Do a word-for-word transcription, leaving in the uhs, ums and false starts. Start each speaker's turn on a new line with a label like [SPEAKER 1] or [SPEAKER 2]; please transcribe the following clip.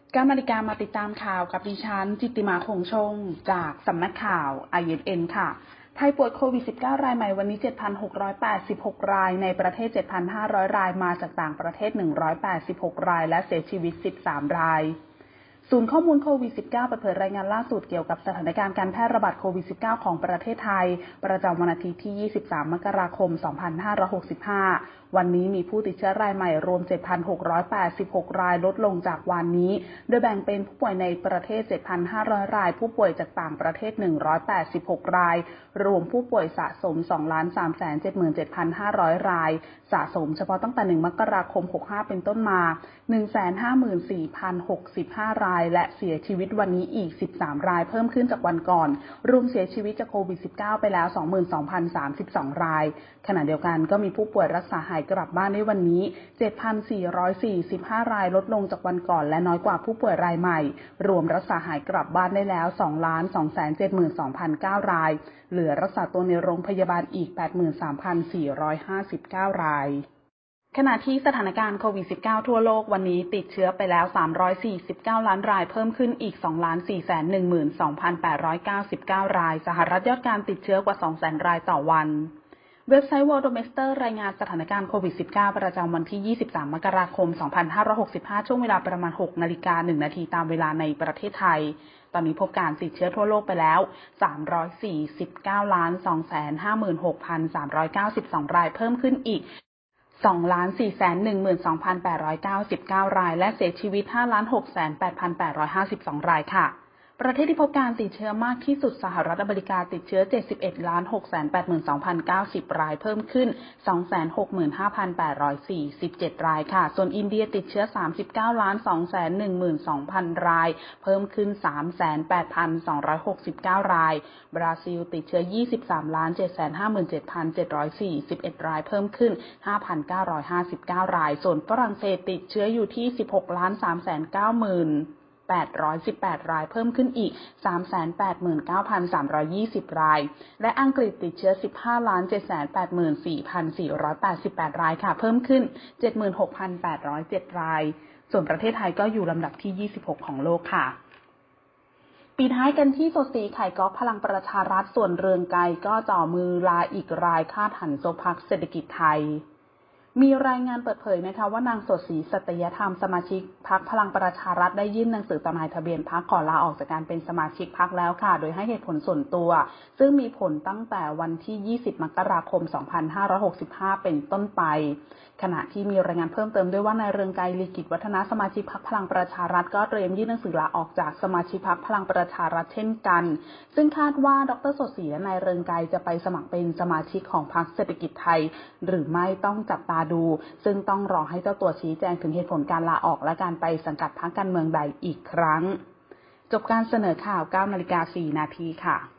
[SPEAKER 1] เก้านาฬิกามาติดตามข่าวกับดิฉันจิตติมาคงชงจากสำนักข่าว ไอ เอส เอ็น ค่ะไทยป่วยโควิด สิบเก้า รายใหม่วันนี้ เจ็ดพันหกร้อยแปดสิบหก รายในประเทศ เจ็ดพันห้าร้อย รายมาจากต่างประเทศ หนึ่งร้อยแปดสิบหก รายและเสียชีวิต สิบสาม รายศูนย์ข้อมูลโควิด สิบเก้า เปิดเผยรายงานล่าสุดเกี่ยวกับสถานการณ์การแพร่ระบาดโควิด สิบเก้า ของประเทศไทยประจำวันอาทิตย์ที่ ยี่สิบสาม มกราคม สองพันห้าร้อยหกสิบห้า วันนี้มีผู้ติดเชื้อรายใหม่รวม เจ็ดพันหกร้อยแปดสิบหก รายลดลงจากวันนี้โดยแบ่งเป็นผู้ป่วยในประเทศ เจ็ดพันห้าร้อย รายผู้ป่วยจากต่างประเทศ หนึ่งร้อยแปดสิบหก รายรวมผู้ป่วยสะสม สองล้านสามแสนเจ็ดหมื่นเจ็ดพันห้าร้อย รายสะสมเฉพาะตั้งแต่ หนึ่ง มกราคม หกสิบห้า เป็นต้นมา หนึ่งแสนห้าหมื่นสี่พันหกสิบห้า รายและเสียชีวิตวันนี้อีก สิบสาม รายเพิ่มขึ้นจากวันก่อนรวมเสียชีวิตจากโควิด สิบเก้า ไปแล้ว สองหมื่นสองพันสามสิบสอง รายขณะเดียวกันก็มีผู้ป่วยรักษาหายกลับบ้านในวันนี้ เจ็ดพันสี่ร้อยสี่สิบห้า รายลดลงจากวันก่อนและน้อยกว่าผู้ป่วยรายใหม่รวมรักษาหายกลับบ้านได้แล้ว สองล้านสองแสนเจ็ดหมื่นสองพันเก้า รายเหลือรักษาตัวในโรงพยาบาลอีก แปดหมื่นสามพันสี่ร้อยห้าสิบเก้า รายขณะที่สถานการณ์โควิด สิบเก้า ทั่วโลกวันนี้ติดเชื้อไปแล้วสามร้อยสี่สิบเก้าล้านรายเพิ่มขึ้นอีก สองล้านสี่แสนหนึ่งหมื่นสองพันแปดร้อยเก้าสิบเก้า รายสหรัฐยอดการติดเชื้อกว่า สองแสน รายต่อวันเว็บไซต์ Worldometer รายงานสถานการณ์โควิด สิบเก้า ประจำวันที่ ยี่สิบสาม มกราคม สองพันห้าร้อยหกสิบห้า ช่วงเวลาประมาณ หกนาฬิกาหนึ่งนาทีตามเวลาในประเทศไทยตอนนี้พบการติดเชื้อทั่วโลกไปแล้วสามร้อยสี่สิบเก้าล้าน สองแสนห้าหมื่นหกพันสามร้อยเก้าสิบสอง รายเพิ่มขึ้นอีก สองล้านสี่แสนหนึ่งหมื่นสองพันแปดร้อยเก้าสิบเก้า รายและเสียชีวิต ห้าล้านหกแสนแปดพันแปดร้อยห้าสิบสอง รายค่ะประเทศที่พบการติดเชื้อมากที่สุดสหรัฐอเมริกาติดเชื้อ เจ็ดสิบเอ็ดล้านหกแสนแปดหมื่นสองพันเก้าสิบ รายเพิ่มขึ้น สองแสนหกหมื่นห้าพันแปดร้อยสี่สิบเจ็ด รายค่ะส่วนอินเดียติดเชื้อ สามสิบเก้าล้านสองแสนหนึ่งหมื่นสองพัน รายเพิ่มขึ้น สามแสนแปดพันสองร้อยหกสิบเก้า รายบราซิลติดเชื้อ ยี่สิบสามล้านเจ็ดแสนห้าหมื่นเจ็ดพันเจ็ดร้อยสี่สิบเอ็ด รายเพิ่มขึ้น ห้าพันเก้าร้อยห้าสิบเก้า รายส่วนฝรั่งเศสติดเชื้ออยู่ที่ สิบหกล้านสามแสนเก้าหมื่นแปดร้อยสิบแปด รายเพิ่มขึ้นอีก สามแสนแปดหมื่นเก้าพันสามร้อยยี่สิบ รายและอังกฤษติดเชื้อ สิบห้าล้านเจ็ดแสนแปดหมื่นสี่พันสี่ร้อยแปดสิบแปด รายค่ะเพิ่มขึ้น เจ็ดหมื่นหกพันแปดร้อยเจ็ด รายส่วนประเทศไทยก็อยู่ลำดับที่ ยี่สิบหก ของโลกค่ะปิดท้ายกันที่โซซีไข่ก๊อกพลังประชารัฐส่วนเรืองไกรก็จ่อมือลาอีกรายคาดหันโซพรรคเศรษฐกิจไทยมีรายงานเปิดเผยนะคะว่านางโสฎศรีสัตยธรรมสมาชิกพรรคพลังประชารัฐได้ยื่นหนังสือต่อนายทะเบียนพรรคขอลาออกจากการเป็นสมาชิกพรรคแล้วค่ะโดยให้เหตุผลส่วนตัวซึ่งมีผลตั้งแต่วันที่ยี่สิบมกราคมสองพันห้าร้อยหกสิบห้าเป็นต้นไปขณะที่มีรายงานเพิ่มเติมด้วยว่านายเรืองไกรลีกิจวัฒนะสมาชิกพรรคพลังประชารัฐก็เตรียมยื่นหนังสือลาออกจากสมาชิกพรรคพลังประชารัฐเช่นกันซึ่งคาดว่าดรโสฎศรีและนายเรืองไกรจะไปสมัครเป็นสมาชิกของพรรคเศรษฐกิจไทยหรือไม่ต้องจับตาดูซึ่งต้องรอให้เจ้าตัวชี้แจงถึงเหตุผลการลาออกและการไปสังกัดพรรคการเมืองใดอีกครั้งจบการเสนอข่าว เก้านาฬิกาสี่นาทีค่ะ